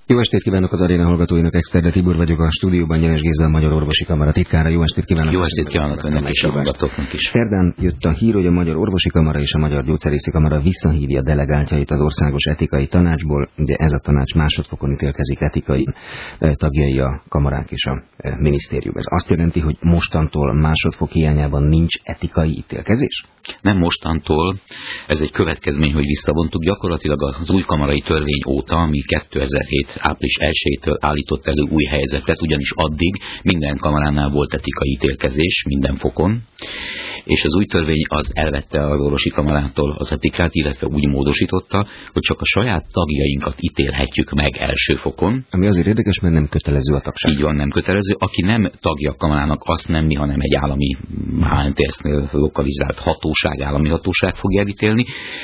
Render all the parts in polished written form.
Jó estét kívánok az aréna hallgatóinak, Exterde Tibor vagyok, a stúdióban Jeles Géza, a Magyar Orvosi Kamara titkára. Jó estét kívánok! Jó estét kívánok önnek és a hallgatóknak is! Szerdán jött a hír, hogy a Magyar Orvosi Kamara és a Magyar Gyógyszerészi Kamara visszahívja delegáltjait az Országos Etikai Tanácsból, de ez a tanács másodfokon ítélkezik etikai tagjai a kamarák és a minisztérium. Ez azt jelenti, hogy mostantól másodfok hiányában nincs etikai ítélkezés? Nem mostantól, ez egy következmény, hogy visszavontuk. Gyakorlatilag az új kamarai törvény óta, ami 2007. április 1-től állított elő új helyzetet, ugyanis addig minden kamaránál volt etikai ítélkezés, minden fokon, és az új törvény az elvette az orvosi kamarától az etikát, illetve úgy módosította, hogy csak a saját tagjainkat ítélhetjük meg első fokon. Ami azért érdekes, mert nem kötelező a tagság. Így van, nem kötelező. Aki nem tagja a kamarának, azt nem mi, hanem egy állami HNTS-nél lokalizált hatóság, állami hatóság fogja elítélni,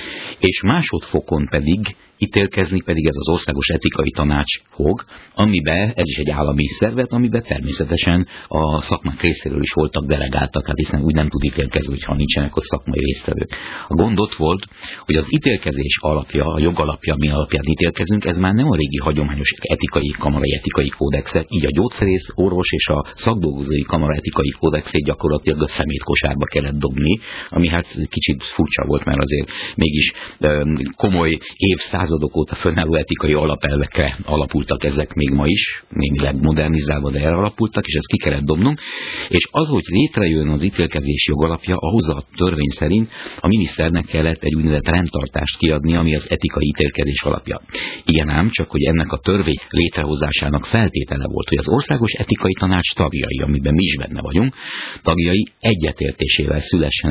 és másodfokon pedig ítélkezni pedig ez az Országos Etikai Tanács fog, amiben, ez is egy állami szervezet, amiben természetesen a szakmák részéről is voltak delegáltak, hát hiszen úgy nem tud ítélkezni, hogyha nincsenek ott szakmai résztvevők. A gond ott volt, hogy az ítélkezés alapja, a jogalapja, mi alapján ítélkezünk, ez már nem a régi hagyományos etikai kamarai etikai kódexek, így a gyógyszerész, orvos és a szakdolgozói kamara etikai kódexét gyakorlatilag a szemétkosárba kellett dobni, ami hát kicsit furcsa volt, mert azért mégis komoly évszázadok óta fönnálló etikai alapelvekre alapultak ezek még ma is, némileg modernizálva, de elalapultak, és ezt ki kellett dobnunk. És az, hogy létrejön az ítélkezés jogalapja, ahhoz a törvény szerint a miniszternek kellett egy úgynevezett rendtartást kiadni, ami az etikai ítélkezés alapja. Igen ám, csak hogy ennek a törvény létrehozásának feltétele volt, hogy az Országos Etikai Tanács tagjai, amiben mi is benne vagyunk, tagjai egyetértésével szülessen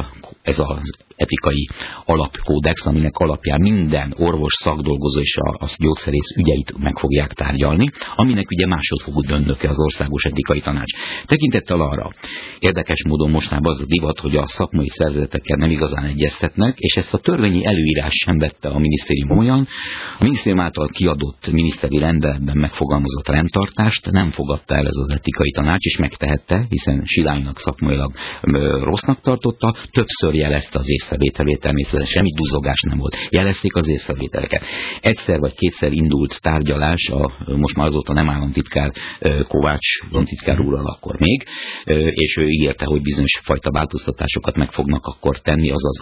ez az etikai alapkódex, aminek alapján minden orvos, szakdolgozó és a gyógyszerész ügyeit meg fogják tárgyalni, aminek ugye másodfokú döntőke az Országos Etikai Tanács. Tekintettel arra, érdekes módon mostában az a divat, hogy a szakmai szervezetekkel nem igazán egyeztetnek, és ezt a törvényi előírás sem vette a minisztérium olyan. A minisztérium által kiadott miniszteri rendeletben megfogalmazott rendtartást nem fogadta el ez az etikai tanács, és megtehette, hiszen silánynak szakmailag rossznak tartotta, többször jelezte az észrevételét, természetesen semmi duzzogás nem volt. Jelezték az észrevételeket. Egyszer vagy kétszer indult tárgyalás, most már azóta nem államtitkár Kovács államtitkár úrral akkor még, és ő ígérte, hogy bizonyos fajta változtatásokat meg fognak akkor tenni, azaz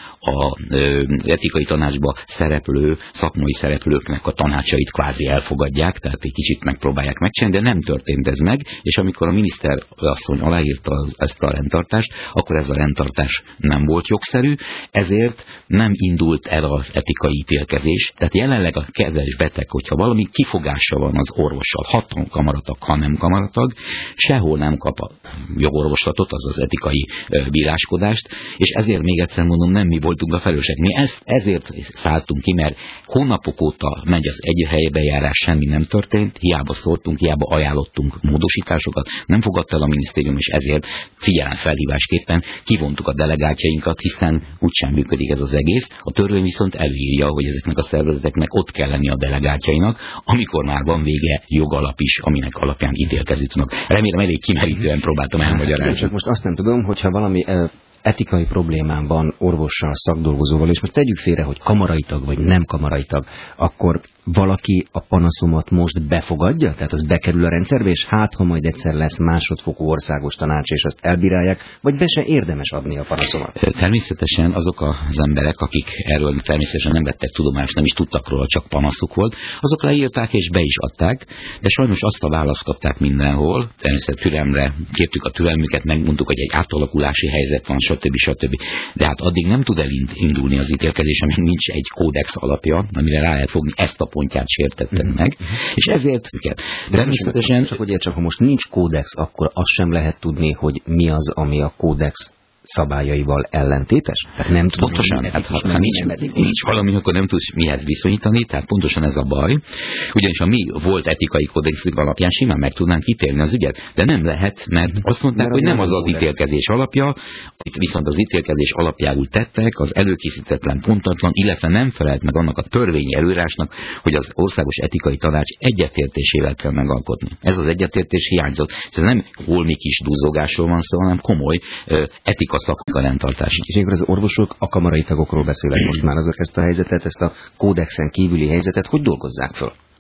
a etikai tanácsba szereplő, szakmai szereplőknek a tanácsait kvázi elfogadják, tehát egy kicsit megpróbálják megcsinálni, de nem történt ez meg, és amikor a miniszter asszony aláírta ezt a rendtartást, akkor ez a rendtartás nem volt jogszerű, ezért nem indult el az etikai ítélkezés. Tehát jelenleg a kedves beteg, hogyha valami kifogása van az orvossal, ha kamaratag, ha nem kamaratag, sehol nem kap a jogorvoslatot, azaz etikai bíráskodást, és ezért még egyszer mondom, nem mi voltunk a felelősek. Mi ezért szálltunk ki, mert hónapok óta megy az egy helybejárás, semmi nem történt, hiába szóltunk, hiába ajánlottunk módosításokat, nem fogadta el a minisztérium, és ezért figyelemfelhívásképpen kivontuk a delegáltjainkat, hiszen úgysem működik ez az egész. A törvény viszont előírja, hogy ezeknek a szervezeteknek ott kell lenni a delegáltjainak, amikor már van vége jogalap is, aminek alapján ítélkezni tudnak. Remélem elég kimerítően próbáltam elmagyarázni. Csak most azt nem tudom, hogyha valami etikai problémám van orvossal, szakdolgozóval, és most tegyük félre, hogy kamarai tag vagy nem kamarai tag, akkor valaki a panaszomat most befogadja? Tehát az bekerül a rendszerbe, és hát, ha majd egyszer lesz másodfokú országos tanács, és azt elbírálják, vagy be se érdemes adni a panaszomat? Természetesen azok az emberek, akik erről természetesen nem vettek tudomást, nem is tudtak róla, csak panaszuk volt, azok leírták és be is adták, de sajnos azt a választ kapták mindenhol, természetesen türelemre kértük a türelmüket, megmondtuk, hogy egy átalakulási helyzet van, stb. De hát addig nem tud elindulni az ítélkezés, amíg nincs egy kódex alapja, amire rá lehet fogni, ezt a pontját sértettek meg, és ezért természetesen... Csak ha most nincs kódex, akkor azt sem lehet tudni, hogy mi az, ami a kódex szabályaival ellentétes? Tehát nem tudom, pontosan, ha nincs valami, akkor nem tudsz mihez viszonyítani, tehát pontosan ez a baj. Ugyanis a mi volt etikai kódexünk alapján simán meg tudnánk ítélni az ügyet, de nem lehet, mert azt mondták, hogy nem az ítélkezés alapja, itt viszont az ítélkezés alapjául tettek, az előkészítetlen, pontatlan, illetve nem felelt meg annak a törvényi előírásnak, hogy az Országos Etikai Tanács egyetértésével kell megalkotni. Ez az egyetértés hiányzott. Ez nem holmi kis dúzogásról van szó, hanem komoly etika szakma rendtartás. És akkor az orvosok, a kamarai tagokról beszélek most már, azok ezt a helyzetet, ezt a kódexen kívüli helyzetet hogy dolgozzák föl?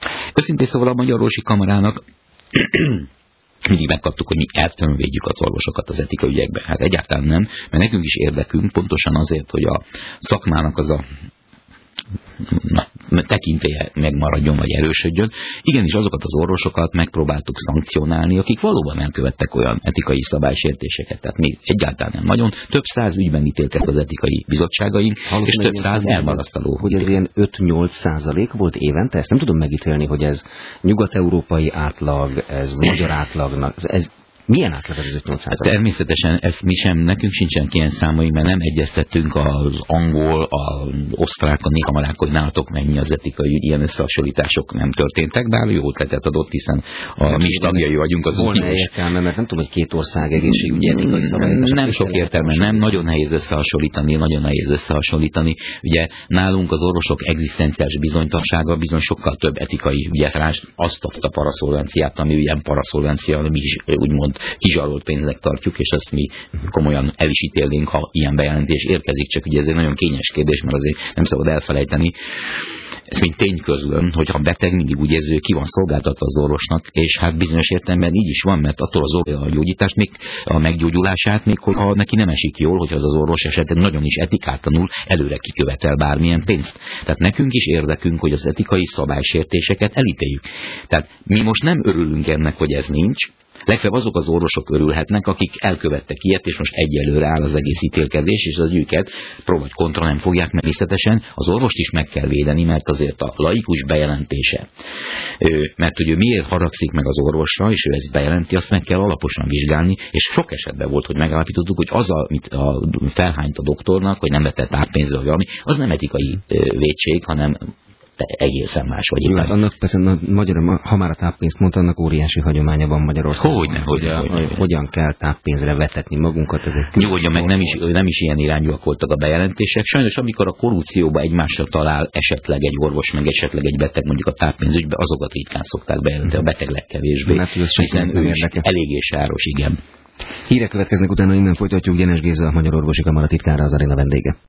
Őszintén szóval a Magyar Orvosi Kamarának mindig megkaptuk, hogy mi eltön védjük az orvosokat az etikai ügyekben. Hát egyáltalán nem, mert nekünk is érdekünk, pontosan azért, hogy a szakmának az a tekintélye megmaradjon, vagy erősödjön. Igenis azokat az orvosokat megpróbáltuk szankcionálni, akik valóban elkövettek olyan etikai szabálysértéseket. Tehát még egyáltalán nem nagyon. Több száz ügyben ítéltek az etikai bizottságaink, és több száz elmarasztaló. Hogy ez ilyen 5-8% volt évente? Ezt nem tudom megítélni, hogy ez nyugat-európai átlag, ez magyar átlagnak, ez milyen átlag ez 5-8%? Természetesen nekünk sincsen ilyen számaink, mert nem egyeztettünk az angol, az osztrák, a nékamarák, hogy nálatok mennyi az etikai ügy, ilyen összehasonlítások nem történtek, bár jó ötletet adott, hiszen mi is tagjai vagyunk az uniós. Volna értelme, mert nem tudom, hogy két ország egészségügyi etikai szabályozás. Nem sok értelme, nem, nagyon nehéz összehasonlítani. Ugye nálunk az orvosok egzisztenciális bizonytalansága bizony sokkal több etikai ügyet rás, azt a paraszolvenciát, ami ilyen paraszolvencia, mi is úgymond kizsarolt pénznek tartjuk, és azt mi komolyan el is ítélnénk, ha ilyen bejelentés érkezik, csak ugye ez egy nagyon kényes kérdés, mert azért nem szabad elfelejteni. Ezt mint tényközlöm, hogyha a beteg mindig úgy érzi, hogy ki van szolgáltatva az orvosnak, és hát bizonyos értelemben így is van, mert attól a gyógyítást, még a meggyógyulását, még ha neki nem esik jól, hogy az orvos esetleg nagyon is etikátlanul előre kikövetel bármilyen pénzt. Tehát nekünk is érdekünk, hogy az etikai szabálysértéseket elítéljük. Tehát mi most nem örülünk ennek, hogy ez nincs, legfeljebb azok az orvosok örülhetnek, akik elkövettek ilyet, és most egyelőre áll az egész ítélkezés, és az ügyeket pro vagy kontra nem fogják természetesen. Az orvost is meg kell védeni, mert azért a laikus bejelentése, mert hogy ő miért haragszik meg az orvosra, és ő ezt bejelenti, azt meg kell alaposan vizsgálni, és sok esetben volt, hogy megállapítottuk, hogy az, amit felhányt a doktornak, hogy nem vetett táppénzre, vagy valami, az nem etikai vétség, hanem egészen más vagy. Jó, hát annak persze, ha már a táppénzt mondta, annak óriási hagyománya van Magyarországon. Hogyan kell táppénzre vetetni magunkat. Nyugodjon meg, nem is ilyen irányúak voltak a bejelentések. Sajnos, amikor a korrupcióba egymásra talál esetleg egy orvos, meg esetleg egy beteg, mondjuk a táppénzügybe, azokat ritkán szokták bejelenteni, a beteg legkevésbé. Hiszen ő is eléggé sáros, igen. Hírek következnek, utána innen folytatjuk. Gyenes Géza, a Magyar Orvosi Kamara titkára, az aréna vendége.